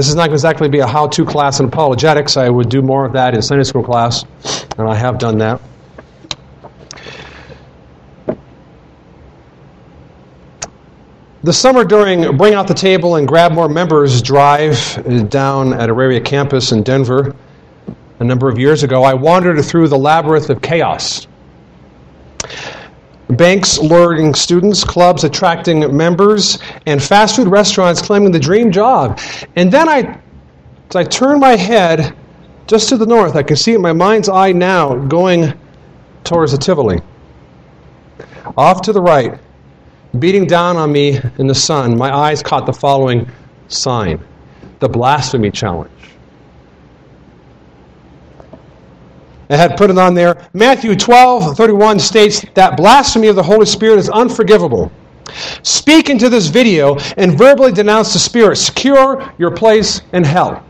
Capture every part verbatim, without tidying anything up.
This is not exactly be a how-to class in apologetics. I would do more of that in Sunday school class, and I have done that. The summer during Bring Out the Table and Grab More Members drive down at Auraria campus in Denver a number of years ago, I wandered through the labyrinth of chaos. Banks luring students, clubs attracting members, and fast food restaurants claiming the dream job. And then I, as I turn my head just to the north, I can see in my mind's eye now going towards the Tivoli. Off to the right, beating down on me in the sun, my eyes caught the following sign: the Blasphemy Challenge. I had put it on there. Matthew twelve thirty-one states that blasphemy of the Holy Spirit is unforgivable. Speak into this video and verbally denounce the Spirit. Secure your place in hell.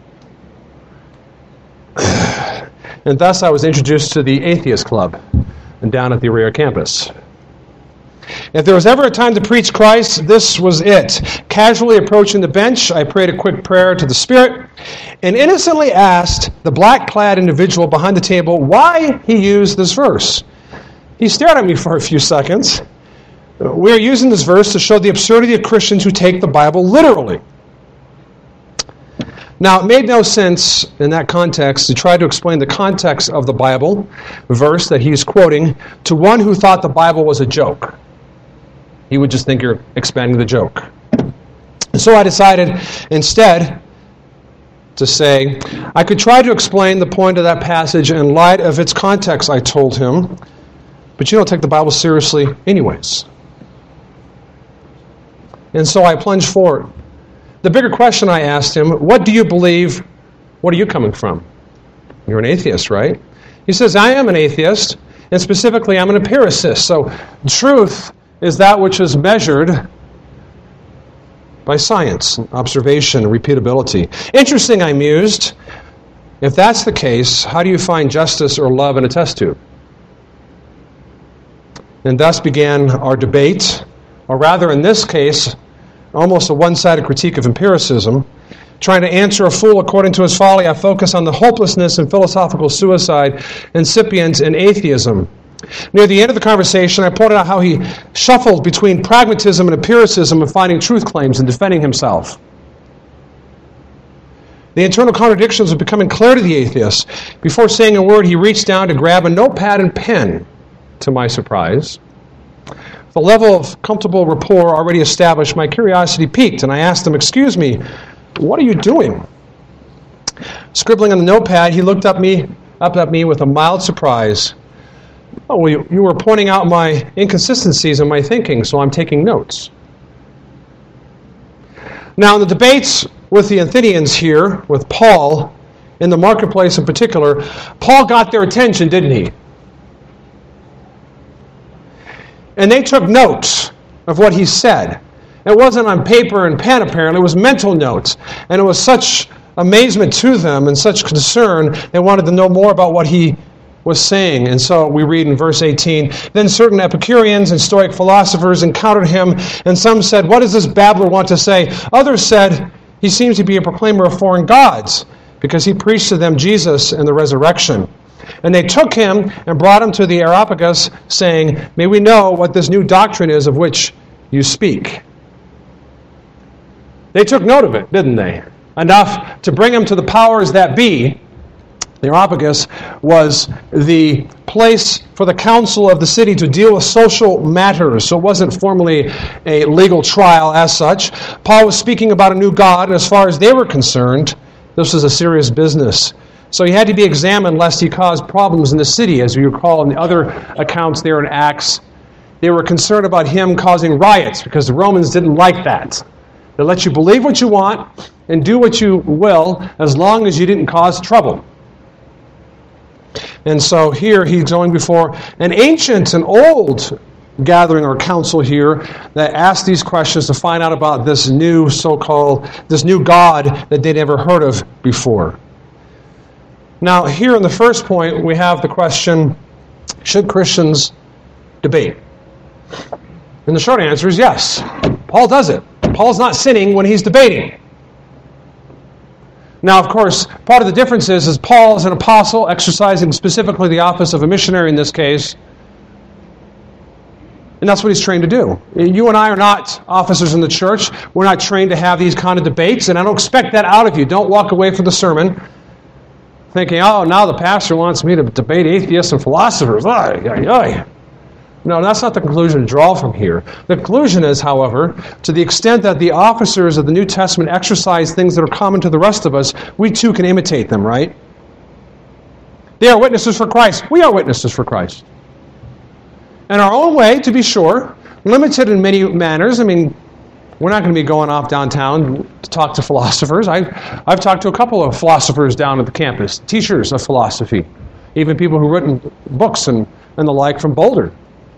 And thus I was introduced to the Atheist Club down at the Auraria campus. If there was ever a time to preach Christ, this was it. Casually approaching the bench, I prayed a quick prayer to the Spirit and innocently asked the black-clad individual behind the table why he used this verse. He stared at me for a few seconds. We are using this verse to show the absurdity of Christians who take the Bible literally. Now, it made no sense in that context to try to explain the context of the Bible verse that he's quoting to one who thought the Bible was a joke. He would just think you're expanding the joke. So I decided instead to say, I could try to explain the point of that passage in light of its context, I told him, but you don't take the Bible seriously anyways. And so I plunged forward. The bigger question I asked him, what do you believe? What are you coming from? You're an atheist, right? He says, I am an atheist, and specifically I'm an empiricist. So truth is that which is measured by science, observation, repeatability. Interesting, I mused. If that's the case, how do you find justice or love in a test tube? And thus began our debate, or rather in this case, almost a one-sided critique of empiricism. Trying to answer a fool according to his folly, I focus on the hopelessness and philosophical suicide incipient in atheism. Near the end of the conversation, I pointed out how he shuffled between pragmatism and empiricism and finding truth claims and defending himself. The internal contradictions were becoming clear to the atheist. Before saying a word, he reached down to grab a notepad and pen. To my surprise, the level of comfortable rapport already established, my curiosity piqued, and I asked him, excuse me, what are you doing? Scribbling on the notepad, he looked up me, up at me with a mild surprise. Oh, well, you, you were pointing out my inconsistencies in my thinking, so I'm taking notes. Now, in the debates with the Athenians here, with Paul, in the marketplace in particular, Paul got their attention, didn't he? And they took notes of what he said. It wasn't on paper and pen, apparently. It was mental notes. And it was such amazement to them and such concern, they wanted to know more about what he was saying. And so we read in verse eighteen, then certain Epicureans and Stoic philosophers encountered him, and some said, what does this babbler want to say? Others said, he seems to be a proclaimer of foreign gods, because he preached to them Jesus and the resurrection. And they took him and brought him to the Areopagus, saying, may we know what this new doctrine is of which you speak. They took note of it, didn't they? Enough to bring him to the powers that be. The Areopagus was the place for the council of the city to deal with social matters, so it wasn't formally a legal trial as such. Paul was speaking about a new God, and as far as they were concerned, this was a serious business. So he had to be examined lest he caused problems in the city. As we recall in the other accounts there in Acts, they were concerned about him causing riots because the Romans didn't like that. They let you believe what you want and do what you will as long as you didn't cause trouble. And so here he's going before an ancient and old gathering or council here that asked these questions to find out about this new so-called, this new God that they'd never heard of before. Now, here in the first point, we have the question, should Christians debate? And the short answer is yes. Paul does it. Paul's not sinning when he's debating. Now, of course, part of the difference is, is Paul is an apostle, exercising specifically the office of a missionary in this case. And that's what he's trained to do. You and I are not officers in the church. We're not trained to have these kind of debates, and I don't expect that out of you. Don't walk away from the sermon thinking, oh, now the pastor wants me to debate atheists and philosophers. Ay, ay, ay. No, that's not the conclusion to draw from here. The conclusion is, however, to the extent that the officers of the New Testament exercise things that are common to the rest of us, we too can imitate them, right? They are witnesses for Christ. We are witnesses for Christ. In our own way, to be sure, limited in many manners. I mean, we're not going to be going off downtown to talk to philosophers. I, I've talked to a couple of philosophers down at the campus, teachers of philosophy, even people who've written books and, and the like from Boulder.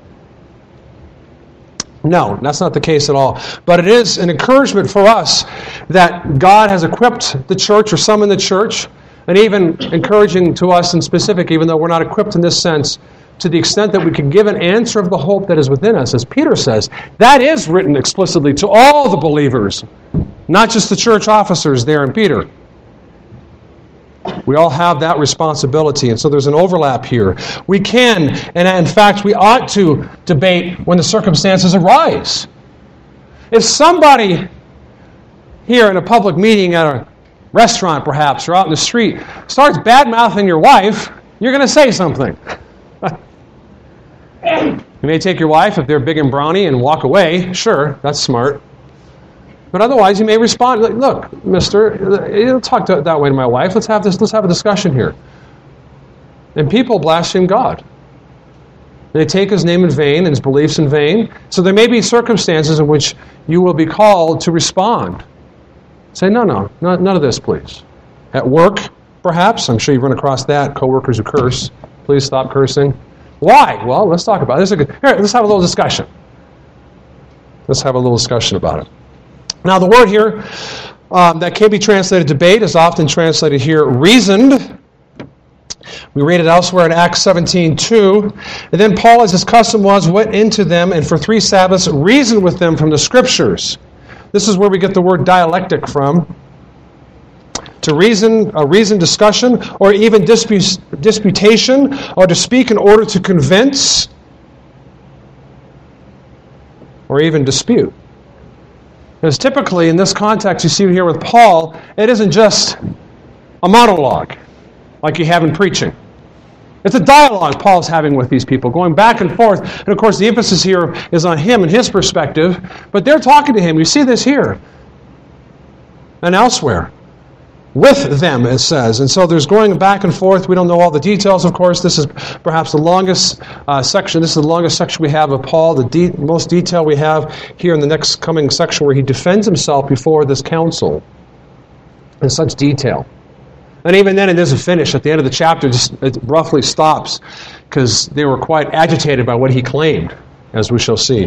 No, that's not the case at all. But it is an encouragement for us that God has equipped the church, or some in the church, and even encouraging to us in specific, even though we're not equipped in this sense, to the extent that we can give an answer of the hope that is within us. As Peter says, that is written explicitly to all the believers, not just the church officers there in Peter. We all have that responsibility, and so there's an overlap here. We can, and in fact, we ought to debate when the circumstances arise. If somebody here in a public meeting at a restaurant, perhaps, or out in the street, starts bad-mouthing your wife, you're going to say something. You may take your wife if they're big and brawny and walk away. Sure, that's smart. But otherwise, you may respond, look, mister, you don't talk to, that way to my wife. Let's have this. Let's have a discussion here. And people blaspheme God. They take His name in vain and His beliefs in vain. So there may be circumstances in which you will be called to respond. Say, no, no, no none of this, please. At work, perhaps. I'm sure you've run across that. Coworkers who curse. Please stop cursing. Why? Well, let's talk about it. This is a good, here, let's have a little discussion. Let's have a little discussion about it. Now, the word here um, that can be translated debate is often translated here reasoned. We read it elsewhere in Acts seventeen two. And then Paul, as his custom was, went into them and for three Sabbaths reasoned with them from the Scriptures. This is where we get the word dialectic from. To reason, a reasoned discussion, or even dispute, disputation, or to speak in order to convince, or even dispute. Because typically, in this context, you see here with Paul, it isn't just a monologue like you have in preaching. It's a dialogue Paul's having with these people, going back and forth. And of course, the emphasis here is on him and his perspective, but they're talking to him. You see this here and elsewhere. With them, it says. And so there's going back and forth. We don't know all the details, of course. This is perhaps the longest uh, section. This is the longest section we have of Paul, the de- most detail we have here in the next coming section where he defends himself before this council in such detail. And even then, it doesn't finish. At the end of the chapter, just, it roughly stops because they were quite agitated by what he claimed, as we shall see.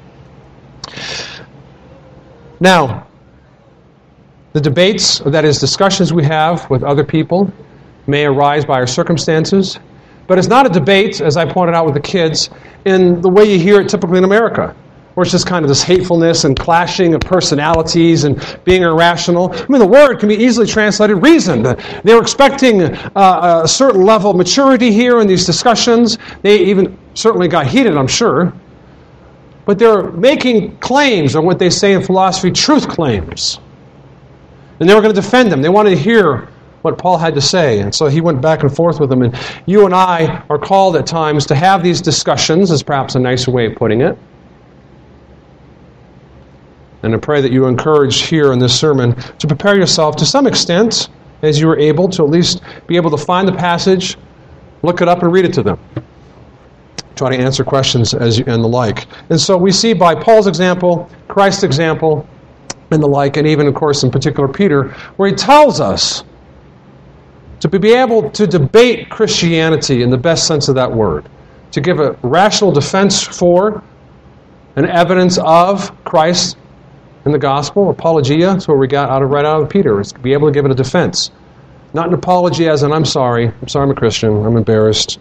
Now, the debates, that is, discussions we have with other people, may arise by our circumstances. But it's not a debate, as I pointed out with the kids, in the way you hear it typically in America, where it's just kind of this hatefulness and clashing of personalities and being irrational. I mean, the word can be easily translated reasoned. They were expecting uh, a certain level of maturity here in these discussions. They even certainly got heated, I'm sure. But they're making claims, or what they say in philosophy, truth claims. And they were going to defend him. They wanted to hear what Paul had to say. And so he went back and forth with them. And you and I are called at times to have these discussions, is perhaps a nicer way of putting it. And I pray that you encourage here in this sermon to prepare yourself to some extent, as you are able, to at least be able to find the passage, look it up and read it to them. Try to answer questions as you, and the like. And so we see by Paul's example, Christ's example, and the like, and even, of course, in particular Peter, where he tells us to be able to debate Christianity in the best sense of that word, to give a rational defense for and evidence of Christ in the gospel. Apologia, that's what we got out of right out of Peter, is to be able to give it a defense. Not an apology as in, I'm sorry, I'm sorry I'm a Christian, I'm embarrassed.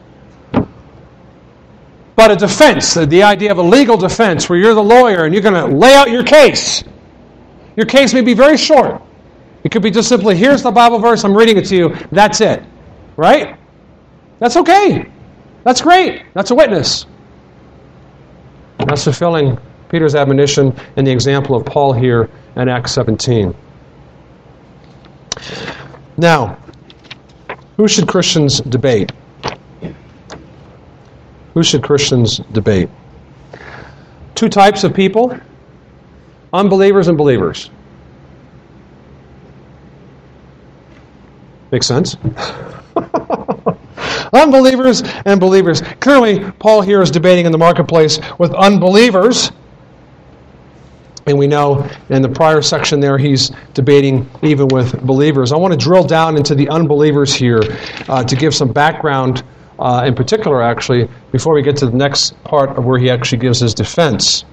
But a defense, the idea of a legal defense, where you're the lawyer and you're going to lay out your case. Your case may be very short. It could be just simply, here's the Bible verse, I'm reading it to you, that's it. Right? That's okay. That's great. That's a witness. That's fulfilling Peter's admonition and the example of Paul here in Acts seventeen. Now, who should Christians debate? Who should Christians debate? Two types of people, unbelievers and believers. Makes sense? Unbelievers and believers. Clearly, Paul here is debating in the marketplace with unbelievers. And we know in the prior section there, he's debating even with believers. I want to drill down into the unbelievers here uh, to give some background, uh, in particular, actually, before we get to the next part of where he actually gives his defense.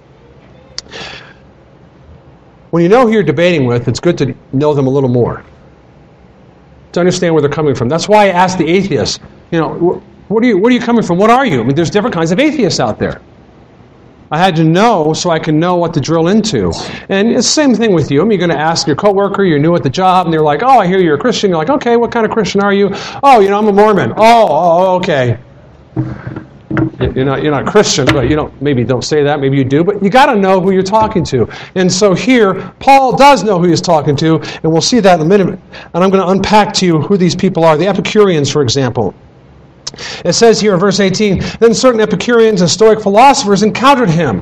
When you know who you're debating with, it's good to know them a little more, to understand where they're coming from. That's why I asked the atheists, you know, what are you, where are you coming from? What are you? I mean, there's different kinds of atheists out there. I had to know so I can know what to drill into. And it's the same thing with you. I mean, you're going to ask your coworker, you're new at the job, and they're like, oh, I hear you're a Christian. You're like, okay, what kind of Christian are you? Oh, you know, I'm a Mormon. Oh, oh okay. You're not, you're not a Christian, but you don't, maybe don't say that, maybe you do, but you got to know who you're talking to. And so here, Paul does know who he's talking to, and we'll see that in a minute. And I'm going to unpack to you who these people are. The Epicureans, for example. It says here in verse eighteen, then certain Epicureans and Stoic philosophers encountered him,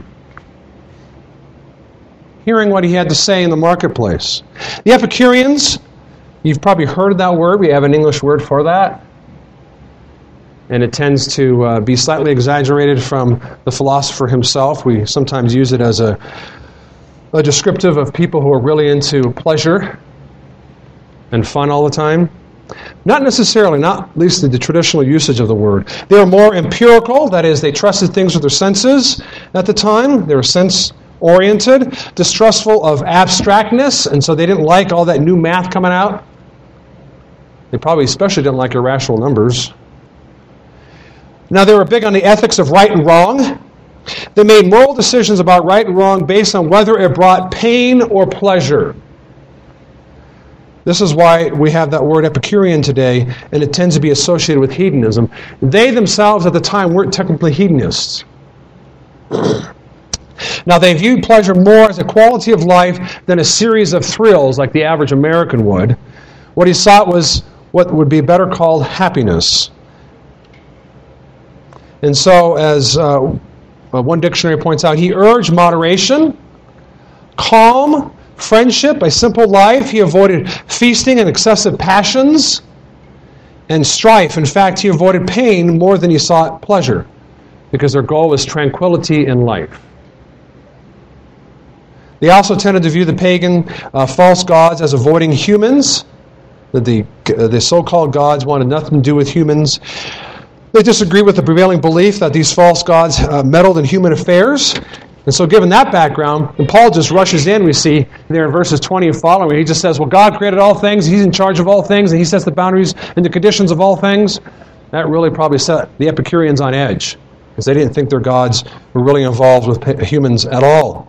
hearing what he had to say in the marketplace. The Epicureans, you've probably heard of that word. We have an English word for that. And it tends to uh, be slightly exaggerated from the philosopher himself. We sometimes use it as a, a descriptive of people who are really into pleasure and fun all the time. Not necessarily, not at least in the traditional usage of the word. They were more empirical, that is, they trusted things with their senses at the time. They were sense-oriented, distrustful of abstractness, and so they didn't like all that new math coming out. They probably especially didn't like irrational numbers. Now, they were big on the ethics of right and wrong. They made moral decisions about right and wrong based on whether it brought pain or pleasure. This is why we have that word Epicurean today, and it tends to be associated with hedonism. They themselves at the time weren't technically hedonists. Now, they viewed pleasure more as a quality of life than a series of thrills like the average American would. What he sought was what would be better called happiness. And so, as uh, one dictionary points out, he urged moderation, calm, friendship, a simple life. He avoided feasting and excessive passions and strife. In fact, he avoided pain more than he sought pleasure, because their goal was tranquility in life. They also tended to view the pagan uh, false gods as avoiding humans. That the, uh, the so-called gods wanted nothing to do with humans. They disagree with the prevailing belief that these false gods uh, meddled in human affairs. And so given that background, and Paul just rushes in, we see there in verses twenty and following, he just says, well, God created all things, he's in charge of all things, and he sets the boundaries and the conditions of all things. That really probably set the Epicureans on edge, because they didn't think their gods were really involved with humans at all.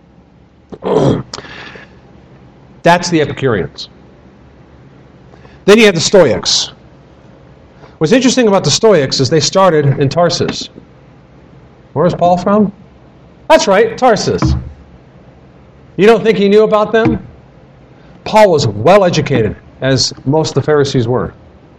That's the Epicureans. Then you have the Stoics. What's interesting about the Stoics is they started in Tarsus. Where's Paul from? That's right, Tarsus. You don't think he knew about them? Paul was well educated, as most of the Pharisees were.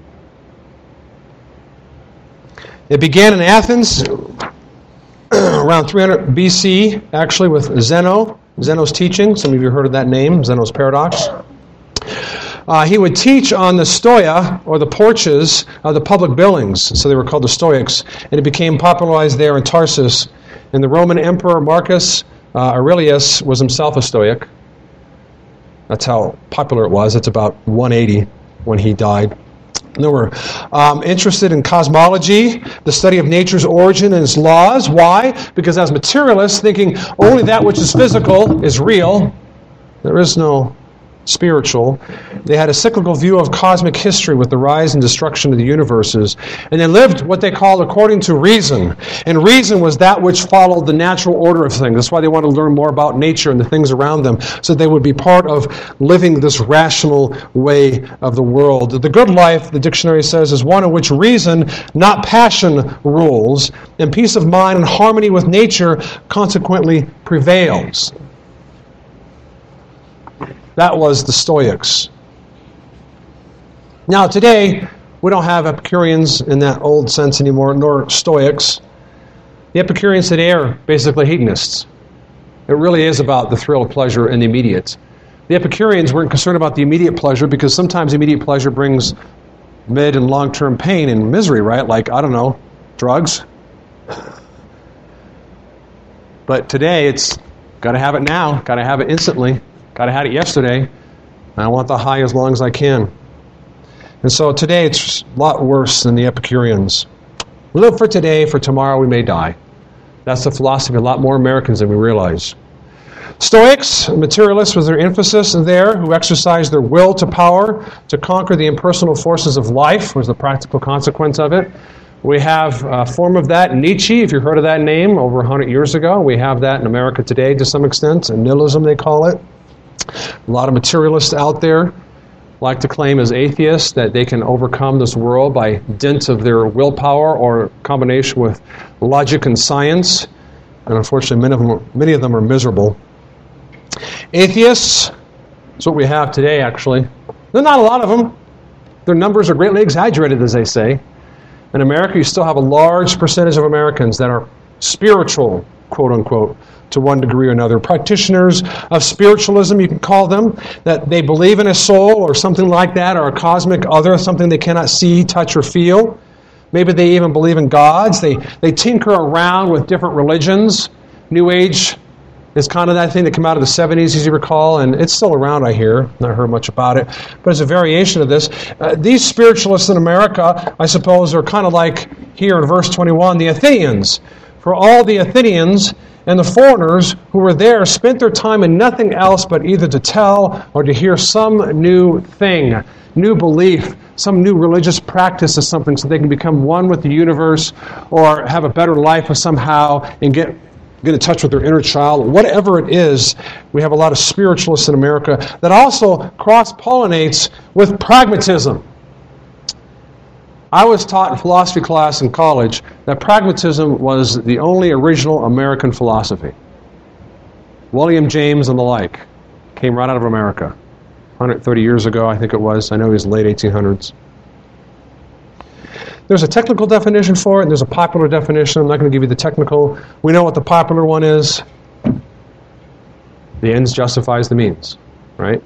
It began in Athens around three hundred B C, actually, with Zeno, Zeno's teaching. Some of you have heard of that name, Zeno's paradox. Uh, he would teach on the stoia, or the porches of the public buildings, so they were called the Stoics, and it became popularized there in Tarsus. And the Roman Emperor Marcus uh, Aurelius was himself a Stoic. That's how popular it was. It's about one eighty when he died. And they were um, interested in cosmology, the study of nature's origin and its laws. Why? Because as materialists, thinking only that which is physical is real, there is no spiritual. They had a cyclical view of cosmic history with the rise and destruction of the universes. And they lived what they called according to reason. And reason was that which followed the natural order of things. That's why they wanted to learn more about nature and the things around them, so they would be part of living this rational way of the world. The good life, the dictionary says, is one in which reason, not passion, rules, and peace of mind and harmony with nature consequently prevails. That was the Stoics. Now today, we don't have Epicureans in that old sense anymore, nor Stoics. The Epicureans today are basically hedonists. It really is about the thrill of pleasure and the immediate. The Epicureans weren't concerned about the immediate pleasure because sometimes immediate pleasure brings mid and long-term pain and misery, right? Like, I don't know, drugs. But today, it's got to have it now, got to have it instantly. Got to have it yesterday, and I want the high as long as I can. And so today it's a lot worse than the Epicureans. We live for today, for tomorrow we may die. That's the philosophy of a lot more Americans than we realize. Stoics, materialists was their emphasis there, who exercised their will to power to conquer the impersonal forces of life, was the practical consequence of it. We have a form of that, Nietzsche, if you've heard of that name, over one hundred years ago. We have that in America today to some extent, and nihilism they call it. A lot of materialists out there like to claim as atheists that they can overcome this world by dint of their willpower or combination with logic and science. And unfortunately, many of them are, many of them are miserable. Atheists, that's what we have today, actually. There are not a lot of them. Their numbers are greatly exaggerated, as they say. In America, you still have a large percentage of Americans that are spiritual, quote-unquote, to one degree or another. Practitioners of spiritualism, you can call them, that they believe in a soul or something like that, or a cosmic other, something they cannot see, touch, or feel. Maybe they even believe in gods. They, they tinker around with different religions. New Age is kind of that thing that came out of the seventies, as you recall, and it's still around, I hear. Not heard much about it, but it's a variation of this. Uh, these spiritualists in America, I suppose, are kind of like here in verse twenty-one, the Athenians. For all the Athenians and the foreigners who were there spent their time in nothing else but either to tell or to hear some new thing, new belief, some new religious practice of something so they can become one with the universe or have a better life somehow and get get in touch with their inner child. Whatever it is, we have a lot of spiritualists in America that also cross-pollinates with pragmatism. I was taught in philosophy class in college that pragmatism was the only original American philosophy. William James and the like came right out of America. one hundred thirty years ago, I think it was. I know he was late eighteen hundreds. There's a technical definition for it, and there's a popular definition. I'm not going to give you the technical. We know what the popular one is. The ends justifies the means, right?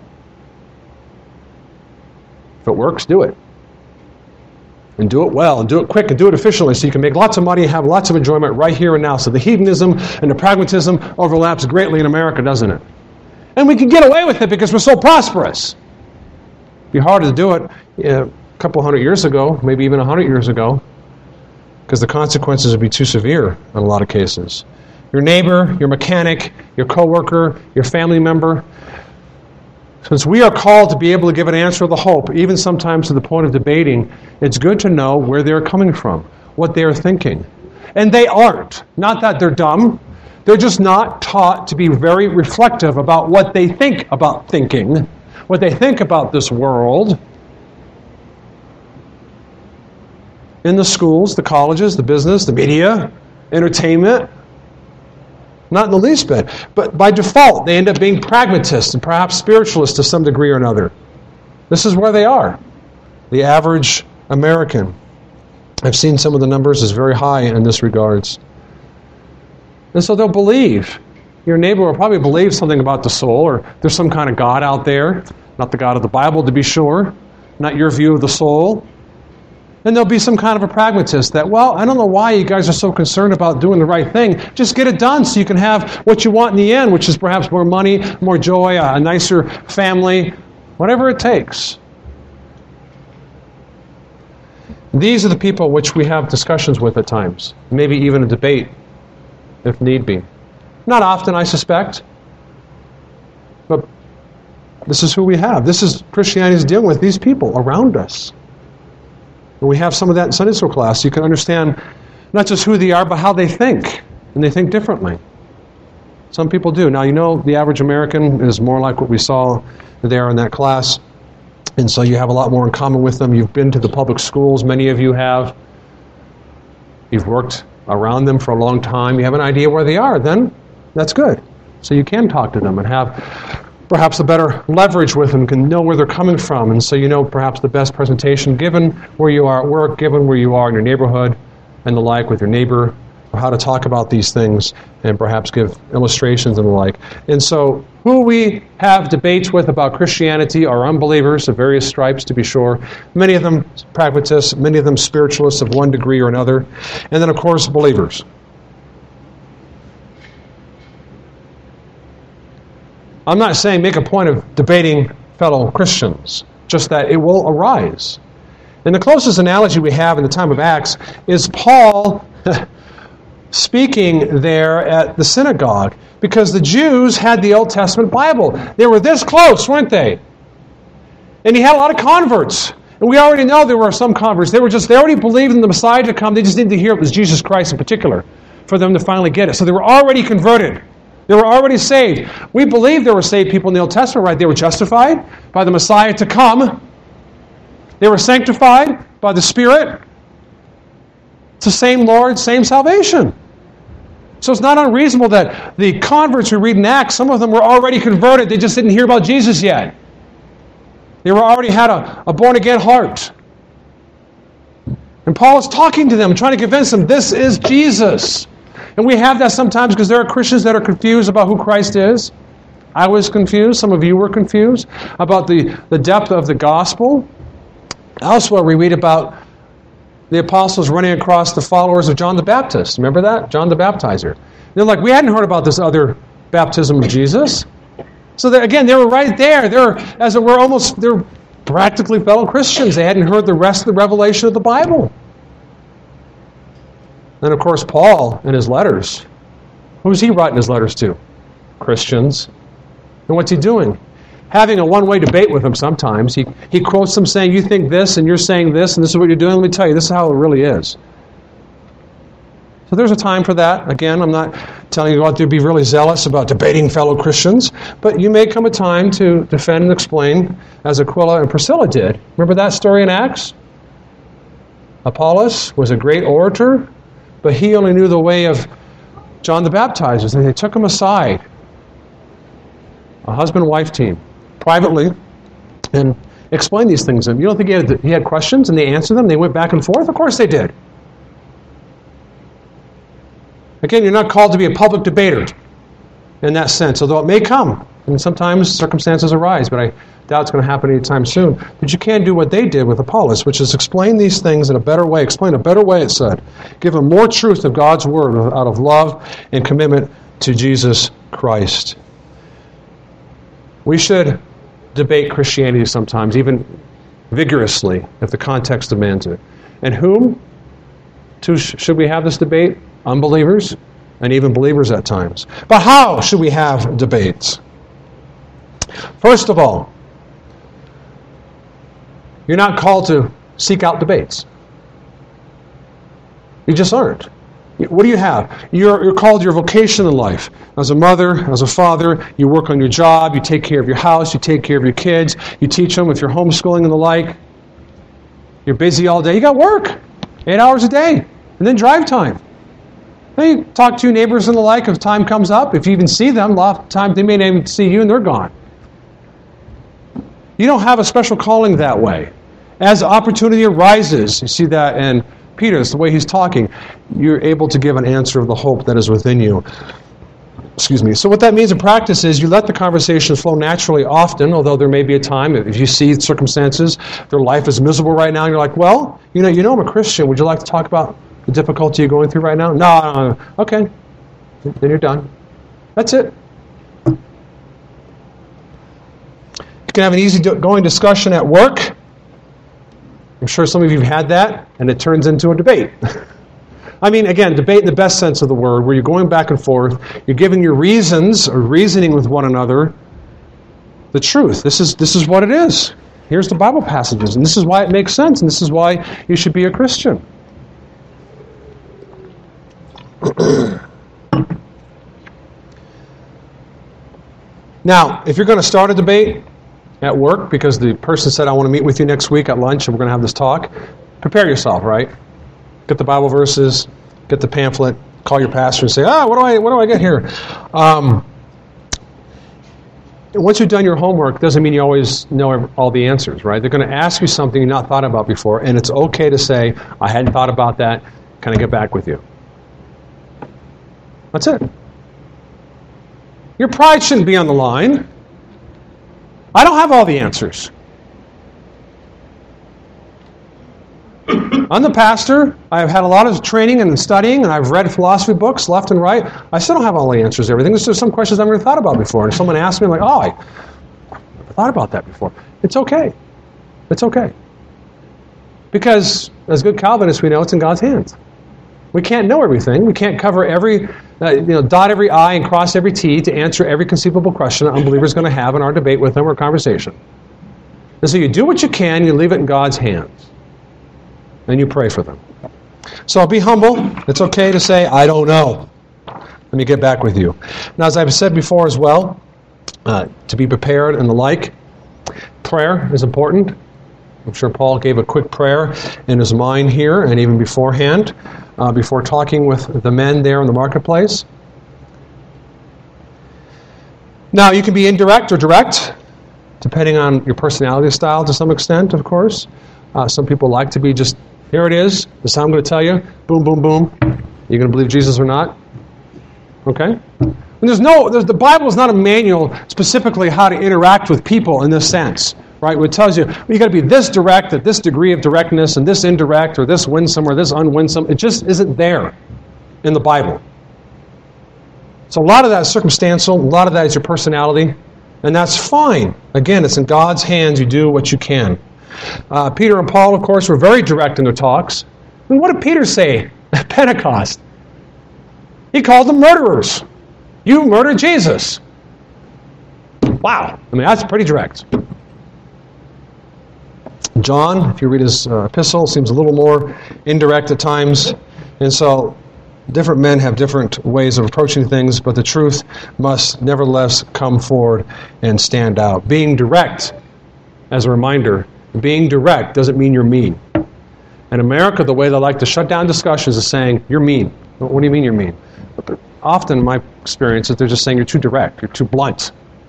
If it works, do it. And do it well, and do it quick, and do it efficiently so you can make lots of money and have lots of enjoyment right here and now. So the hedonism and the pragmatism overlaps greatly in America, doesn't it? And we can get away with it because we're so prosperous. It'd be harder to do it you know, a couple hundred years ago, maybe even a hundred years ago, because the consequences would be too severe in a lot of cases. Your neighbor, your mechanic, your coworker, your family member. Since we are called to be able to give an answer of the hope, even sometimes to the point of debating, it's good to know where they're coming from, what they're thinking. And they aren't. Not that they're dumb. They're just not taught to be very reflective about what they think about thinking, what they think about this world. In the schools, the colleges, the business, the media, entertainment. Not in the least bit. But by default, they end up being pragmatists and perhaps spiritualists to some degree or another. This is where they are. The average American. I've seen some of the numbers is very high in this regards. And so they'll believe. Your neighbor will probably believe something about the soul, or there's some kind of God out there. Not the God of the Bible, to be sure. Not your view of the soul. And there'll be some kind of a pragmatist that, well, I don't know why you guys are so concerned about doing the right thing. Just get it done so you can have what you want in the end, which is perhaps more money, more joy, a nicer family, whatever it takes. These are the people which we have discussions with at times, maybe even a debate, if need be. Not often, I suspect, but This is who we have. This is Christianity is dealing with these people around us. And we have some of that in Sunday school class. So you can understand not just who they are, but how they think. And they think differently. Some people do. Now, you know, the average American is more like what we saw there in that class. And so you have a lot more in common with them. You've been to the public schools. Many of you have. You've worked around them for a long time. You have an idea where they are. Then that's good. So you can talk to them and have perhaps a better leverage with them, can know where they're coming from. And so you know perhaps the best presentation given where you are at work, given where you are in your neighborhood and the like with your neighbor, or how to talk about these things and perhaps give illustrations and the like. And so who we have debates with about Christianity are unbelievers of various stripes, to be sure. Many of them pragmatists, many of them spiritualists of one degree or another. And then, of course, believers. I'm not saying make a point of debating fellow Christians, just that it will arise. And the closest analogy we have in the time of Acts is Paul speaking there at the synagogue, because the Jews had the Old Testament Bible. They were this close, weren't they? And he had a lot of converts. And we already know there were some converts. They were just, they already believed in the Messiah to come. They just needed to hear it was Jesus Christ in particular for them to finally get it. So they were already converted. They were already saved. We believe there were saved people in the Old Testament, right? They were justified by the Messiah to come. They were sanctified by the Spirit. It's the same Lord, same salvation. So it's not unreasonable that the converts who read in Acts, some of them were already converted. They just didn't hear about Jesus yet. They were already had a, a born-again heart. And Paul is talking to them, trying to convince them this is Jesus. And we have that sometimes because there are Christians that are confused about who Christ is. I was confused. Some of you were confused about the, the depth of the gospel. Elsewhere we read about the apostles running across the followers of John the Baptist. Remember that? John the Baptizer. They're like, we hadn't heard about this other baptism of Jesus. So that, again, they were right there. They're, as it were, almost, they're practically fellow Christians. They hadn't heard the rest of the revelation of the Bible. Then, of course, Paul in his letters. Who's he writing his letters to? Christians. And what's he doing? Having a one-way debate with them sometimes. He, he quotes them saying, you think this, and you're saying this, and this is what you're doing. Let me tell you, this is how it really is. So there's a time for that. Again, I'm not telling you to be really zealous about debating fellow Christians, but you may come a time to defend and explain, as Aquila and Priscilla did. Remember that story in Acts? Apollos was a great orator, but he only knew the way of John the Baptizer. And they took him aside, a husband-wife team, privately, and explained these things to him. You don't think he had, he had questions and they answered them? They went back and forth? Of course they did. Again, you're not called to be a public debater in that sense, although it may come. And sometimes circumstances arise, but I doubt it's going to happen anytime soon. But you can do what they did with Apollos, which is explain these things in a better way. Explain a better way, it said. Give them more truth of God's Word out of love and commitment to Jesus Christ. We should debate Christianity sometimes, even vigorously, if the context demands it. And whom to sh- should we have this debate? Unbelievers and even believers at times. But how should we have debates? First of all, you're not called to seek out debates. You just aren't. What do you have? You're, you're called your vocation in life. As a mother, as a father, you work on your job, you take care of your house, you take care of your kids, you teach them if you're homeschooling and the like. You're busy all day. You got work, eight hours a day, and then drive time. Then you talk to your neighbors and the like if time comes up. If you even see them, a lot of times they may not even see you and they're gone. You don't have a special calling that way. As opportunity arises, you see that in Peter, it's the way he's talking, you're able to give an answer of the hope that is within you. Excuse me. So what that means in practice is you let the conversation flow naturally often, although there may be a time, if you see circumstances, their life is miserable right now, and you're like, well, you know, you know I'm a Christian. Would you like to talk about the difficulty you're going through right now? No, no, no. Okay. Then you're done. That's it. You can have an easy-going discussion at work. I'm sure some of you have had that, and it turns into a debate. I mean, again, debate in the best sense of the word, where you're going back and forth, you're giving your reasons or reasoning with one another, the truth. This is this is what it is. Here's the Bible passages, and this is why it makes sense, and this is why you should be a Christian. Now, if you're going to start a debate at work because the person said, I want to meet with you next week at lunch and we're going to have this talk, prepare yourself, right? Get the Bible verses, get the pamphlet, call your pastor and say, ah, what do I what do I get here? Um, once you've done your homework, doesn't mean you always know all the answers, right? They're going to ask you something you've not thought about before, and it's okay to say, I hadn't thought about that. Can I get back with you? That's it. Your pride shouldn't be on the line. I don't have all the answers. I'm the pastor. I've had a lot of training and studying, and I've read philosophy books left and right. I still don't have all the answers to everything. There's just some questions I've never thought about before. And if someone asks me, I'm like, oh, I never thought about that before. It's okay. It's okay. Because as good Calvinists, we know it's in God's hands. We can't know everything. We can't cover every, uh, you know, dot every I and cross every T to answer every conceivable question an unbeliever is going to have in our debate with them or conversation. And so you do what you can, you leave it in God's hands. And you pray for them. So be humble. It's okay to say, I don't know. Let me get back with you. Now, as I've said before as well, uh, to be prepared and the like, prayer is important. I'm sure Paul gave a quick prayer in his mind here and even beforehand, uh, before talking with the men there in the marketplace. Now, you can be indirect or direct, depending on your personality style to some extent, of course. Uh, some people like to be just, here it is, this is how I'm going to tell you, boom, boom, boom. You're going to believe Jesus or not? Okay? And there's no, there's, the Bible is not a manual specifically how to interact with people in this sense. Right, it tells you, well, you got to be this direct at this degree of directness and this indirect or this winsome or this unwinsome. It just isn't there in the Bible. So a lot of that is circumstantial, a lot of that is your personality, and that's fine. Again, it's in God's hands. You do what you can. Uh, Peter and Paul, of course, were very direct in their talks. I mean, what did Peter say at Pentecost? He called them murderers. You murdered Jesus. Wow. I mean, that's pretty direct. John, if you read his uh, epistle, seems a little more indirect at times. And so different men have different ways of approaching things, but the truth must nevertheless come forward and stand out. Being direct, as a reminder, being direct doesn't mean you're mean. In America, the way they like to shut down discussions is saying, you're mean. What do you mean you're mean? But often, my experience is they're just saying you're too direct, you're too blunt.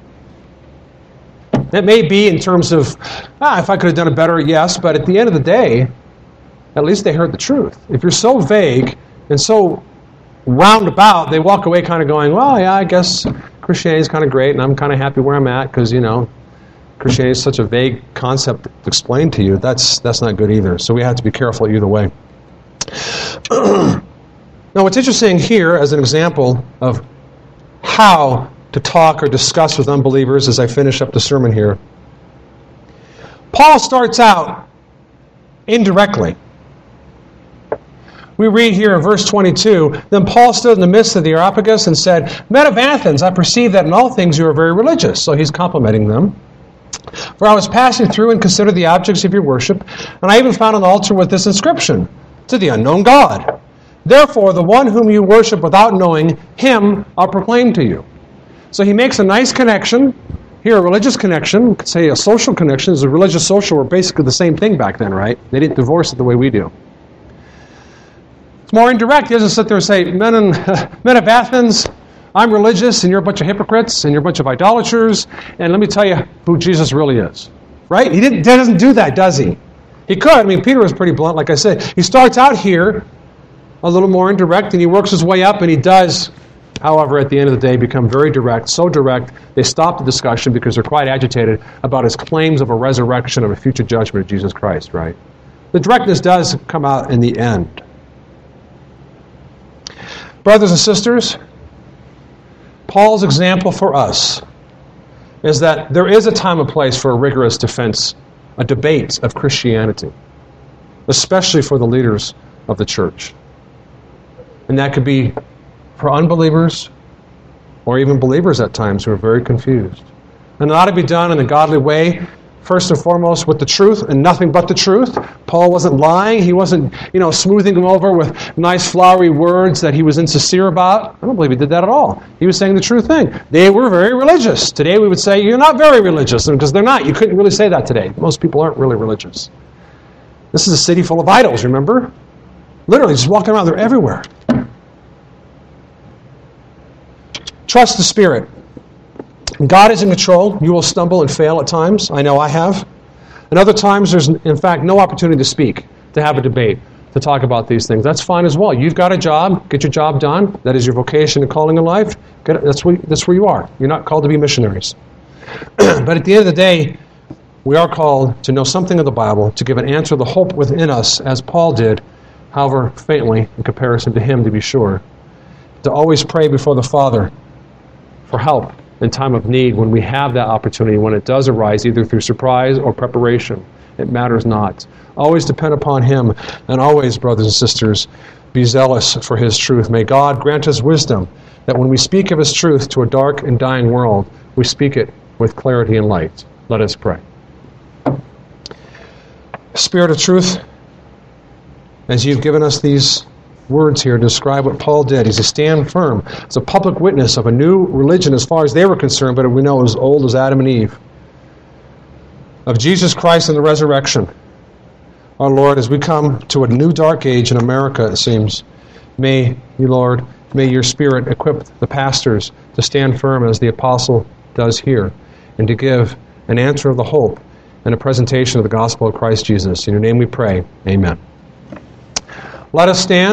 That may be in terms of, ah, if I could have done it better, yes, but at the end of the day, at least they heard the truth. If you're so vague and so roundabout, they walk away kind of going, well, yeah, I guess Christianity is kind of great, and I'm kind of happy where I'm at because, you know, Christianity is such a vague concept to explain to you. That's, that's not good either. So we have to be careful either way. Now, what's interesting here as an example of how to talk or discuss with unbelievers as I finish up the sermon here. Paul starts out indirectly. We read here in verse twenty-two, Then Paul stood in the midst of the Areopagus and said, Men of Athens, I perceive that in all things you are very religious. So he's complimenting them. For I was passing through and considered the objects of your worship, and I even found an altar with this inscription, To the unknown God. Therefore, the one whom you worship without knowing, him I'll proclaim to you. So he makes a nice connection, here a religious connection, we could say a social connection, is a religious social were basically the same thing back then, right? They didn't divorce it the way we do. It's more indirect. He doesn't sit there and say, men, and, uh, men of Athens, I'm religious and you're a bunch of hypocrites and you're a bunch of idolaters, and let me tell you who Jesus really is. Right? He didn't, doesn't do that, does he? He could. I mean, Peter was pretty blunt, like I said. He starts out here a little more indirect and he works his way up, and he does, however, at the end of the day, become very direct, so direct, they stop the discussion because they're quite agitated about his claims of a resurrection, of a future judgment of Jesus Christ, right? The directness does come out in the end. Brothers and sisters, Paul's example for us is that there is a time and place for a rigorous defense, a debate of Christianity, especially for the leaders of the church. And that could be for unbelievers or even believers at times who are very confused. And it ought to be done in a godly way, first and foremost with the truth and nothing but the truth. Paul wasn't lying. He wasn't, you know, smoothing them over with nice flowery words that he was insincere about. I don't believe he did that at all. He was saying the true thing. They were very religious. Today we would say, you're not very religious, because they're not. You couldn't really say that today. Most people aren't really religious. This is a city full of idols, remember? Literally, just walking around, they're everywhere. Trust the Spirit. God is in control. You will stumble and fail at times. I know I have. And other times, there's, in fact, no opportunity to speak, to have a debate, to talk about these things. That's fine as well. You've got a job. Get your job done. That is your vocation and calling in life. Get it. That's, where, that's where you are. You're not called to be missionaries. But at the end of the day, we are called to know something of the Bible, to give an answer to the hope within us, as Paul did, however faintly in comparison to him, to be sure. To always pray before the Father for help in time of need, when we have that opportunity, when it does arise, either through surprise or preparation. It matters not. Always depend upon Him, and always, brothers and sisters, be zealous for His truth. May God grant us wisdom, that when we speak of His truth to a dark and dying world, we speak it with clarity and light. Let us pray. Spirit of truth, as you've given us these words here to describe what Paul did, he's to stand firm as a public witness of a new religion as far as they were concerned, but we know as old as Adam and Eve, of Jesus Christ and the resurrection. Our Lord, as we come to a new dark age in America, it seems, may you, Lord, may your Spirit equip the pastors to stand firm as the apostle does here, and to give an answer of the hope and a presentation of the gospel of Christ Jesus. In your name we pray. Amen. Let us stand.